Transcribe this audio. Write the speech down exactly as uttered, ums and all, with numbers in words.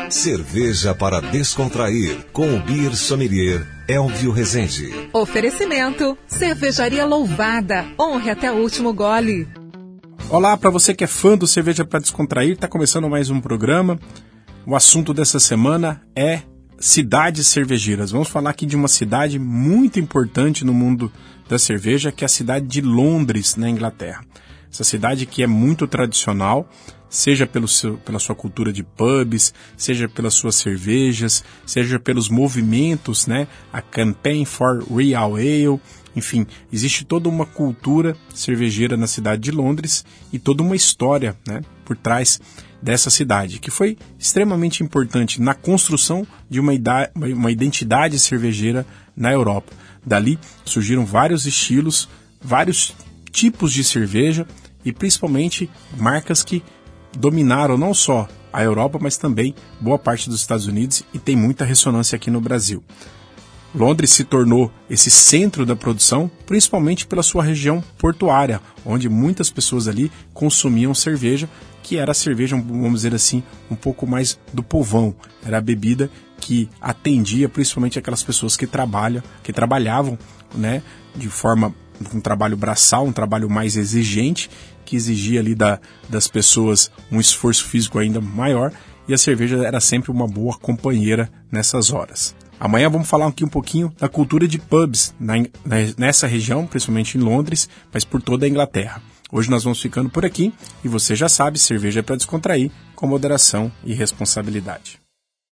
Cerveja para descontrair, com o Beer Sommelier Elvio Rezende. Oferecimento, Cervejaria Louvada, honre até o último gole. Olá, para você que é fã do Cerveja para Descontrair, está começando mais um programa. O assunto dessa semana é cidades cervejeiras. Vamos falar aqui de uma cidade muito importante no mundo da cerveja, que é a cidade de Londres, na Inglaterra. Essa cidade que é muito tradicional, seja pelo seu, pela sua cultura de pubs, seja pelas suas cervejas, seja pelos movimentos, né? A Campaign for Real Ale, enfim, existe toda uma cultura cervejeira na cidade de Londres e toda uma história, né, por trás dessa cidade, que foi extremamente importante na construção de uma, ida- uma identidade cervejeira na Europa. Dali surgiram vários estilos, vários tipos de cerveja e principalmente marcas que dominaram não só a Europa, mas também boa parte dos Estados Unidos e tem muita ressonância aqui no Brasil. Londres se tornou esse centro da produção, principalmente pela sua região portuária, onde muitas pessoas ali consumiam cerveja, que era a cerveja, vamos dizer assim, um pouco mais do povão. Era a bebida que atendia principalmente aquelas pessoas que trabalham, que trabalhavam, né, de forma, um trabalho braçal, um trabalho mais exigente, que exigia ali da, das pessoas um esforço físico ainda maior, e a cerveja era sempre uma boa companheira nessas horas. Amanhã vamos falar aqui um pouquinho da cultura de pubs na, na, nessa região, principalmente em Londres, mas por toda a Inglaterra. Hoje nós vamos ficando por aqui e você já sabe, cerveja é para descontrair, com moderação e responsabilidade.